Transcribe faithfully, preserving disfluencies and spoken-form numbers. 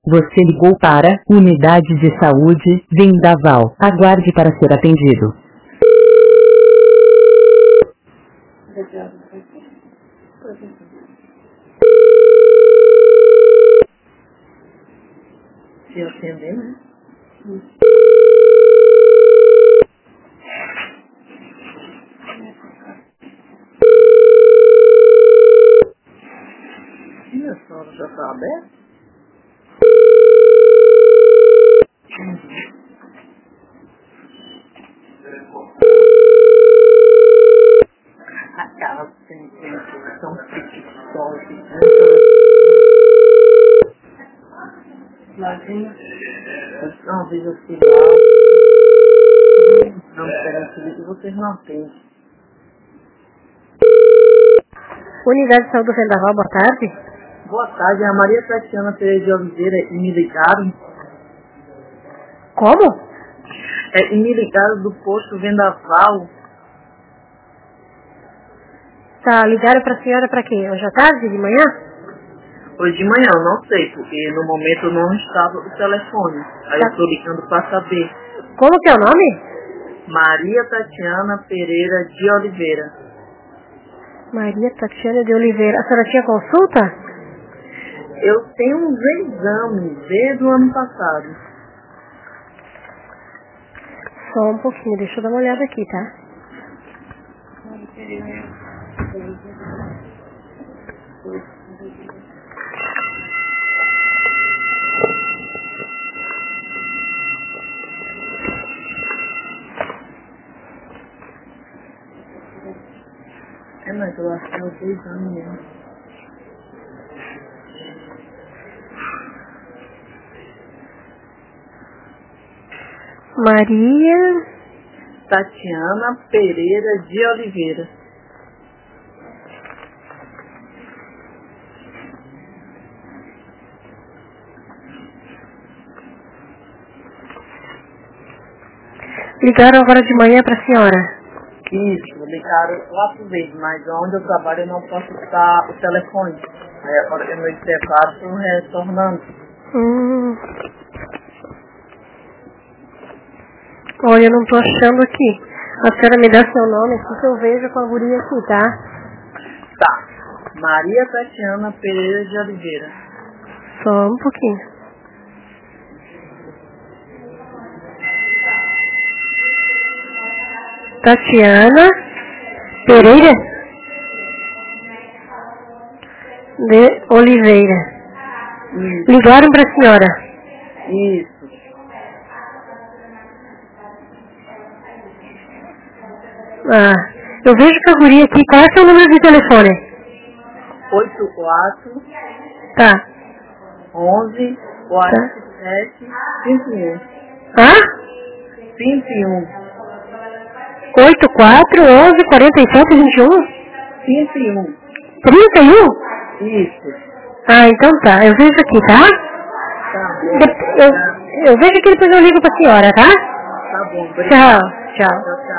Você ligou para Unidade de Saúde Vendaval. Aguarde para ser atendido. Se eu atender, né? E a senhora já está aberta? Aquelas sentenças que são preguiçosas, né? Lazinha, uma vez eu fui lá, não me que vocês não têm. Unidade de Saúde Vendaval, boa tarde. Boa tarde, é a Maria Tatiana Pereira de Oliveira e me ligaram. Como? É, e me ligaram do posto Vendaval. Tá, ligaram pra senhora pra quê? Hoje à tarde, de manhã? Hoje de manhã, eu não sei, porque no momento não estava o telefone. Aí Tá. eu estou ligando para saber. Como que é o nome? Maria Tatiana Pereira de Oliveira. Maria Tatiana de Oliveira. A senhora tinha consulta? Eu tenho uns exames desde o ano passado. Só um pouquinho, deixa eu dar uma olhada aqui, tá? É, mas eu acho que é os exames mesmo. Maria Tatiana Pereira de Oliveira. ligaram agora de manhã pra senhora. Isso, ligaram quatro vezes, mas onde eu trabalho eu não posso estar o telefone. Aí agora que no intervalo estou retornando. Hum. Olha, eu não tô achando aqui. A senhora me dá seu nome aqui que eu vejo com a guria aqui, tá? Tá. Maria Tatiana Pereira de Oliveira. Só um pouquinho. Tatiana Pereira de Oliveira. Isso. Ligaram para a senhora? Isso. Ah, eu vejo que a guria aqui. Qual é o seu número de telefone? oito quatro Tá. onze quarenta e sete cinquenta e um. Hã? vinte e um. oito quatro onze quarenta e sete vinte e um? vinte e um. trinta e um? Isso. Ah, então tá. Eu vejo aqui, tá? Tá bom. De- eu, eu vejo aqui, depois eu ligo pra senhora, tá? Tá bom. Obrigado. Tchau. Tchau. Tchau, tchau.